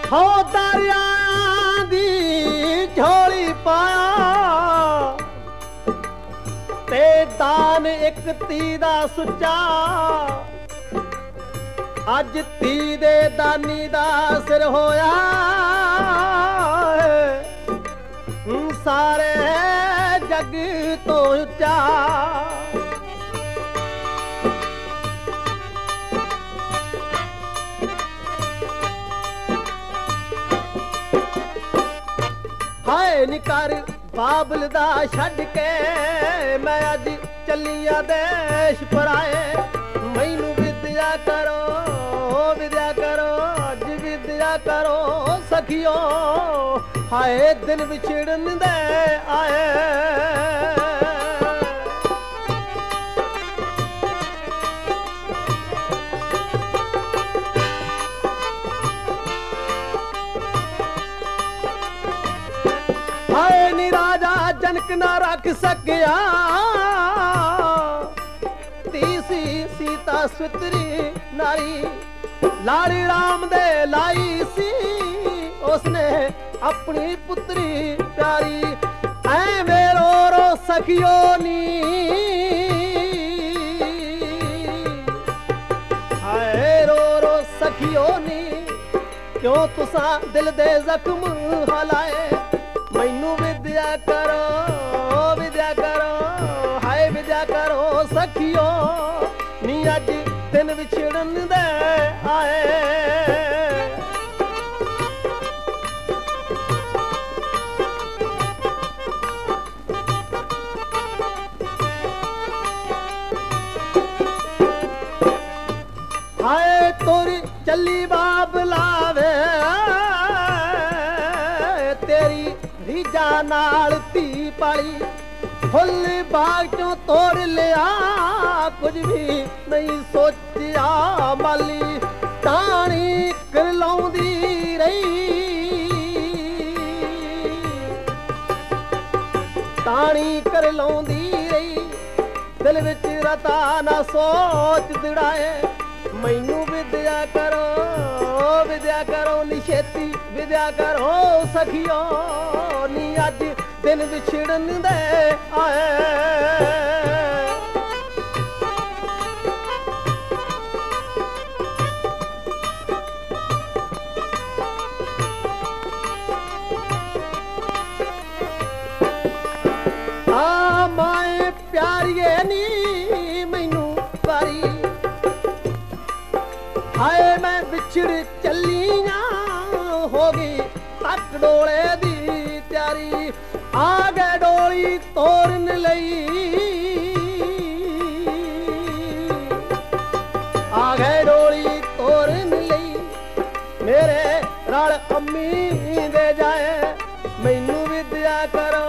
ਹੋ ਦਰਿਆ ਦੀ ਝੋਲੀ ਪਾਇਆ ਤੇ ਦਾਨ ਇੱਕ ਧੀ ਦਾ ਸੁੱਚਾ ਅੱਜ ਧੀ ਦੇ ਦਾਨੀ ਦਾ ਸਿਰ ਹੋਇਆ ਸਾਰੇ ਜਗ ਤੋਂ ਉੱਚਾ ਹਾਏ ਨੀ ਕਰ ਬਾਬਲ ਦਾ ਛੱਡ ਕੇ ਮੈਂ ਅੱਜ ਚੱਲੀਆਂ ਦੇਸ਼ ਪਰਾਏ ਮੈਨੂੰ ਵਿਦਿਆ ਕਰੋ ਅੱਜ ਵਿਦਿਆ ਕਰੋ ਸਖੀਓ ਹਾਏ ਦਿਨ ਵਿਛੜਨ ਦੇ ਆਏ ਹਾਏ ਨੀ ਰਾਜਾ ਜਨਕ ਨਾ ਰੱਖ ਸਕਿਆ ਤੀਸੀ ਸੀਤਾ ਸੁਤਰੀ ਨਾਰੀ ਲਾੜੀ ਰਾਮ ਦੇ ਲਾਈ ਸੀ ਉਸਨੇ ਆਪਣੀ ਪੁੱਤਰੀ ਪਿਆਰੀ ਐਵੇਂ ਰੋ ਰੋ ਸਖਿਓ ਨੀ ਹਾਏ ਰੋ ਰੋ ਸਖਿਓ ਨੀ ਕਿਉਂ ਤੁਸਾਂ ਦਿਲ ਦੇ ਜ਼ਖਮ ਹਲਾਏ ਮੈਨੂੰ ਵਿਦਿਆ ਕਰੋ ਹਾਏ ਵਿਦਿਆ ਕਰੋ ਸਖੀਓ ਨੀ ਅੱਜ ਦਿਨ ਵਿਛੜਨ ਦੇ ਆਏ ਹਾਏ ਤੋਰੀ ਚੱਲੀ ਬਾਬਲਾਵੇ ਤੇਰੀ ਰੀਜਾ ਨਾਲ ਧੀ ਪਾਲੀ ਫੁੱਲ ਬਾਗ ਚੋਂ ਤੋੜ ਲਿਆ ਕੁਝ ਵੀ ਨਹੀਂ ਸੋਚਿਆ ਮਾਲੀ ਟਾਣੀ ਕਰ ਲਾਉਂਦੀ ਰਹੀ ਟਾਣੀ ਕਰ ਲਾਉਂਦੀ ਰਹੀ ਦਿਲ ਵਿੱਚ ਰਤਾ ਨਾ ਸੋਚ ਦਿੜਾਏ ਮੈਨੂੰ ਵਿਦਿਆ ਕਰੋ ਨੀ ਛੇਤੀ ਵਿਦਿਆ ਕਰੋ ਸਖੀਓ ਨੀ ਅੱਜ ਦਿਨ ਵਿਛੜਨ ਦੇ ਆਏ ਆ ਮਾਏ ਪਿਆਰੀਏ ਨੀ ਮੈਨੂੰ ਵਾਰੀ ਹਾਏ ਮੈਂ ਵਿਛੜ ਚੱਲੀਆਂ ਹੋ ਗਈ ਤੱਕ ਡੋਲੇ ਦੀ ਤਿਆਰੀ ਆ ਗਏ ਡੋਲੀ ਤੋਰਨ ਲਈ ਆ ਗਏ ਡੋਲੀ ਤੋਰਨ ਲਈ ਮੇਰੇ ਰਲ ਅੰਮੀ ਦੇ ਜਾਏ ਮੈਨੂੰ ਵਿਦਿਆ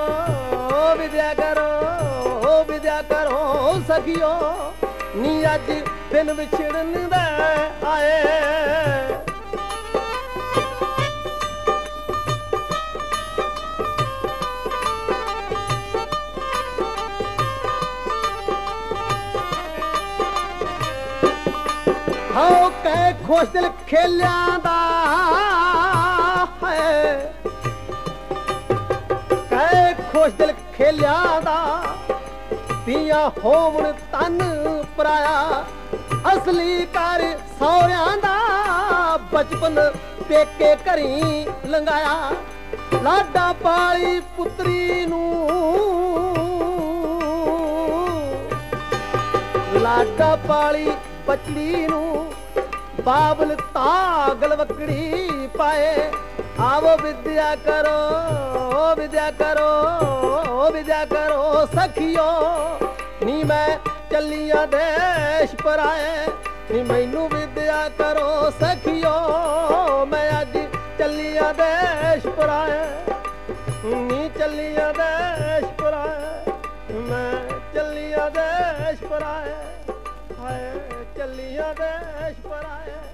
ਕਰੋ ਸਖੀਓ ਨੀ ਅੱਜ ਦਿਨ ਵਿਛੜਨ ਦੇ ਆਏ ਹਾਓ ਕਹਿ ਖੁਸ਼ ਦਿਲ ਖੇਲਿਆਂ ਦਾ ਹੈ ਕਹਿ ਖੁਸ਼ ਦਿਲ ਖੇਲਿਆਂ ਦਾ ਧੀਆਂ ਹੋਵਣ ਤਨ ਪਰਾਇਆ ਅਸਲੀ ਕਰ ਸਹੁਰਿਆਂ ਦਾ ਬਚਪਨ ਪੇਕੇ ਘਰੀ ਲੰਘਾਇਆ ਲਾਡਾ ਪਾਲੀ ਪੁੱਤਰੀ ਨੂੰ ਲਾਡਾ ਪਾਲੀ ਪਚੜੀ ਨੂੰ ਬਾਬਲ ਤਾਗਲ ਵਕੜੀ ਪਾਏ ਆਵੋ ਵਿਦਿਆ ਕਰੋ ਸਖੀਓ ਨੀ ਮੈਂ ਚੱਲੀਆਂ ਦੇਸ਼ ਪਰਾਏ ਨੀ ਮੈਨੂੰ ਵਿਦਿਆ ਕਰੋ ਸਖੀਓ ਮੈਂ ਅੱਜ ਚੱਲੀਆਂ ਦੇਸ਼ ਪਰਾਏ ਨੀ ਚੱਲੀਆਂ ਦੇਸ਼ ਪਰਾਏ ਮੈਂ ਚੱਲੀਆਂ ਦੇਸ਼ ਪਰਾਏ ਹਾਏ ਚੱਲੀਆਂ ਦੇਸ਼ ਪਰਾਏ